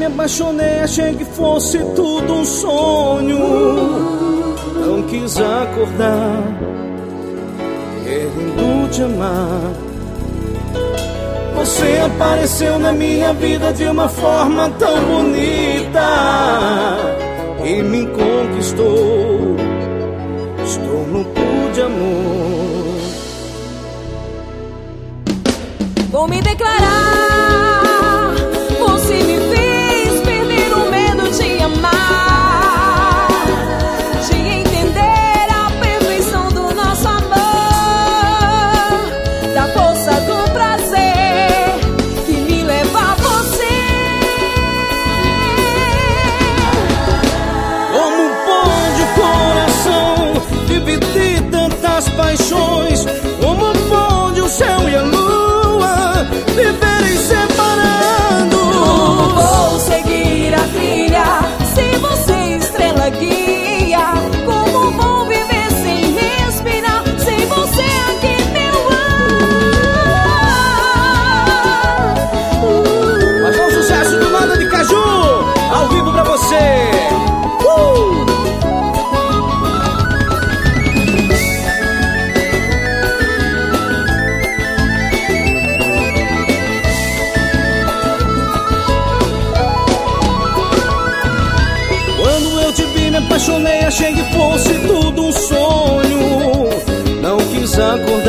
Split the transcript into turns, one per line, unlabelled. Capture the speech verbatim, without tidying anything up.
apaixonei, achei que fosse tudo um sonho. Não quis acordar querendo te amar. Você apareceu na minha vida de uma forma tão bonita e me conquistou. Estou louco de amor.
Vou me declarar. Você me fez perder o medo de amar, de entender a perfeição do nosso amor, da força do prazer que me leva a você.
Como pode o coração dividir tantas paixões? Como pode o céu e a lua viverem separados?
Como vou seguir a trilha sem você, estrela guia? Como vou viver sem respirar sem você aqui, meu ar?
Mas é um sucesso do Nada de Caju, ao vivo pra você. Uh! Me apaixonei, achei que fosse tudo um sonho. Não quis acordar